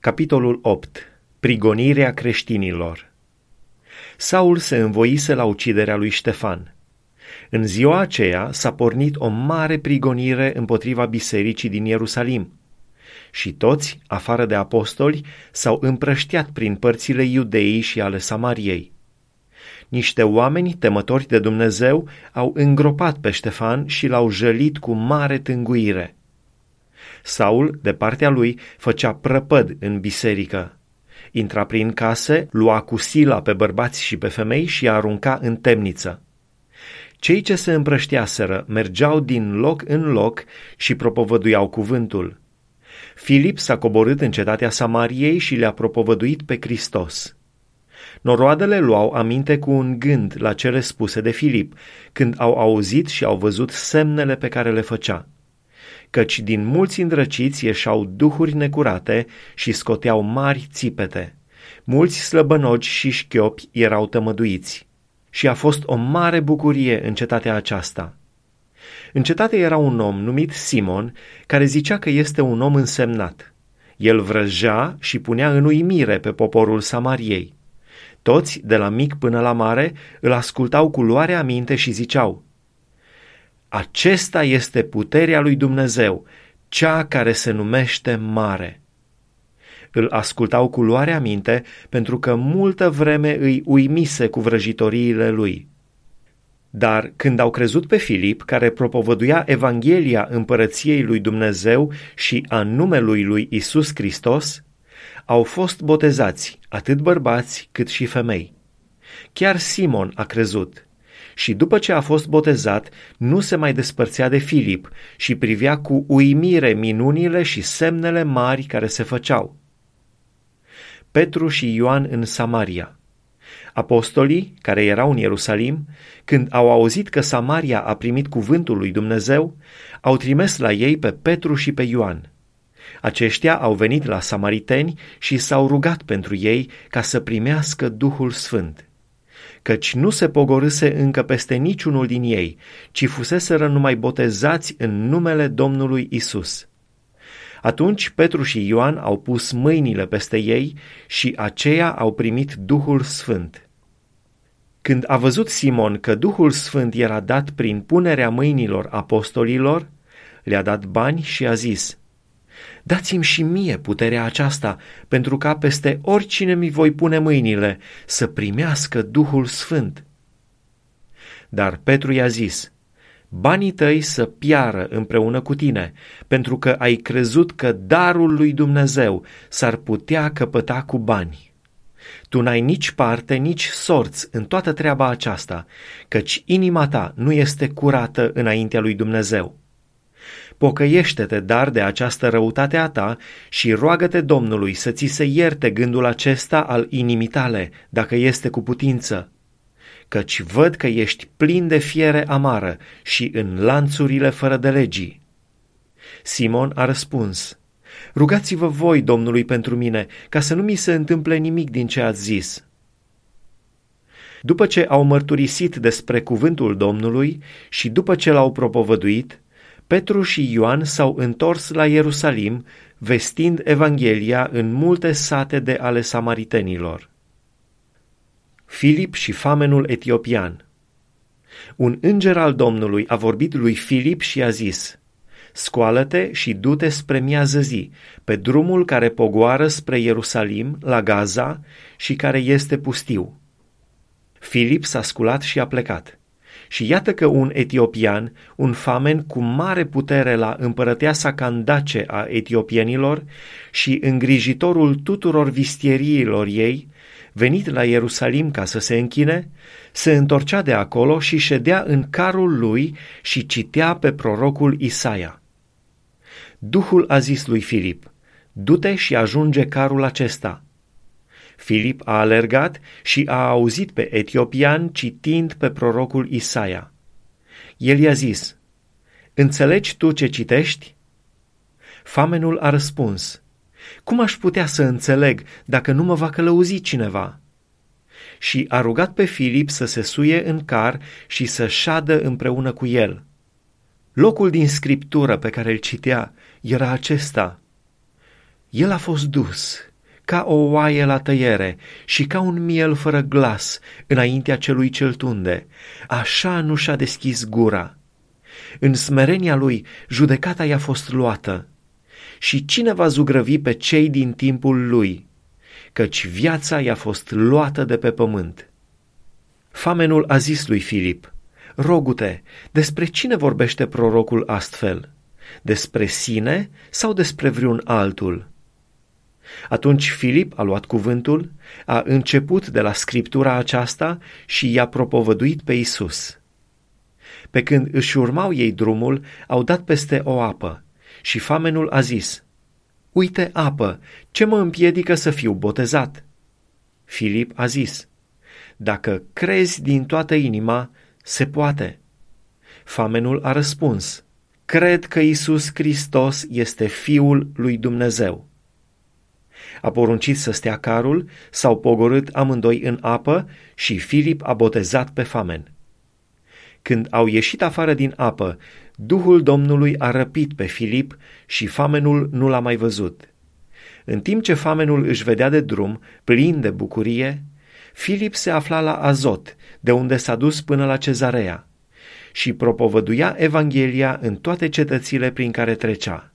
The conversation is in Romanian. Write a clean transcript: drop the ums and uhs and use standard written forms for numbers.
Capitolul 8. Prigonirea creștinilor. Saul se învoise la uciderea lui Ștefan. În ziua aceea s-a pornit o mare prigonire împotriva bisericii din Ierusalim. Și toți, afară de apostoli, s-au împrăștiat prin părțile Iudeii și ale Samariei. Niște oameni temători de Dumnezeu au îngropat pe Ștefan și l-au jălit cu mare tânguire. Saul, de partea lui, făcea prăpăd în biserică. Intra prin case, lua cu sila pe bărbați și pe femei și arunca în temniță. Cei ce se împrăștiaseră mergeau din loc în loc și propovăduiau cuvântul. Filip s-a coborât în cetatea Samariei și le-a propovăduit pe Hristos. Noroadele luau aminte cu un gând la cele spuse de Filip, când au auzit și au văzut semnele pe care le făcea. Căci din mulți îndrăciți ieșau duhuri necurate și scoteau mari țipete. Mulți slăbănogi și șchiopi erau tămăduiți. Și a fost o mare bucurie în cetatea aceasta. În cetate era un om numit Simon, care zicea că este un om însemnat. El vrăjea și punea în uimire pe poporul Samariei. Toți, de la mic până la mare, îl ascultau cu luare aminte și ziceau: acesta este puterea lui Dumnezeu, cea care se numește mare. Îl ascultau cu luare aminte pentru că multă vreme îi uimise cu vrăjitoriile lui. Dar când au crezut pe Filip, care propovăduia Evanghelia împărăției lui Dumnezeu și a numelui lui Isus Hristos, au fost botezați atât bărbați cât și femei. Chiar Simon a crezut. Și după ce a fost botezat, nu se mai despărțea de Filip și privea cu uimire minunile și semnele mari care se făceau. Petru și Ioan în Samaria. Apostolii, care erau în Ierusalim, când au auzit că Samaria a primit cuvântul lui Dumnezeu, au trimis la ei pe Petru și pe Ioan. Aceștia au venit la samariteni și s-au rugat pentru ei ca să primească Duhul Sfânt. Căci nu se pogorâse încă peste niciunul din ei, ci fuseseră numai botezați în numele Domnului Isus. Atunci Petru și Ioan au pus mâinile peste ei și aceia au primit Duhul Sfânt. Când a văzut Simon că Duhul Sfânt era dat prin punerea mâinilor apostolilor, le-a dat bani și a zis: dați-mi și mie puterea aceasta, pentru ca peste oricine mi voi pune mâinile să primească Duhul Sfânt. Dar Petru i-a zis: banii tăi să piară împreună cu tine, pentru că ai crezut că darul lui Dumnezeu s-ar putea căpăta cu bani. Tu n-ai nici parte, nici sorți în toată treaba aceasta, căci inima ta nu este curată înaintea lui Dumnezeu. Pocăiește-te dar de această răutate a ta și roagă-te Domnului să ți se ierte gândul acesta al inimii tale, dacă este cu putință. Căci văd că ești plin de fiere amară și în lanțurile fără de legii. Simon a răspuns: rugați-vă voi Domnului pentru mine, ca să nu mi se întâmple nimic din ce ați zis. După ce au mărturisit despre cuvântul Domnului și după ce l-au propovăduit, Petru și Ioan s-au întors la Ierusalim, vestind Evanghelia în multe sate de ale samaritenilor. Filip și famenul etiopian. Un înger al Domnului a vorbit lui Filip și a zis: scoală-te și du-te spre miază zi, pe drumul care pogoară spre Ierusalim, la Gaza, și care este pustiu. Filip s-a sculat și a plecat. Și iată că un etiopian, un famen cu mare putere la împărăteasa Candace a etiopienilor și îngrijitorul tuturor vistieriilor ei, venit la Ierusalim ca să se închine, se întorcea de acolo și ședea în carul lui și citea pe prorocul Isaia. Duhul a zis lui Filip: du-te și ajunge carul acesta. Filip a alergat și a auzit pe etiopian citind pe prorocul Isaia. El i-a zis: înțelegi tu ce citești? Famenul a răspuns: cum aș putea să înțeleg dacă nu mă va călăuzi cineva? Și a rugat pe Filip să se suie în car și să șadă împreună cu el. Locul din scriptură pe care îl citea era acesta: El a fost dus ca o oaie la tăiere și ca un miel fără glas înaintea celui ce-l tunde, așa nu și-a deschis gura. În smerenia lui judecata i-a fost luată. Și cine va zugrăvi pe cei din timpul lui? Căci viața i-a fost luată de pe pământ. Famenul a zis lui Filip: rogu-te, despre cine vorbește prorocul astfel? Despre sine sau despre vreun altul? Atunci Filip a luat cuvântul, a început de la scriptura aceasta și i-a propovăduit pe Iisus. Pe când își urmau ei drumul, au dat peste o apă și famenul a zis: uite apă, ce mă împiedică să fiu botezat? Filip a zis: dacă crezi din toată inima, se poate. Famenul a răspuns: cred că Iisus Hristos este Fiul lui Dumnezeu. A poruncit să stea carul, s-au pogorât amândoi în apă și Filip a botezat pe famen. Când au ieșit afară din apă, Duhul Domnului a răpit pe Filip și famenul nu l-a mai văzut. În timp ce famenul își vedea de drum, plin de bucurie, Filip se afla la Azot, de unde s-a dus până la Cezarea, și propovăduia Evanghelia în toate cetățile prin care trecea.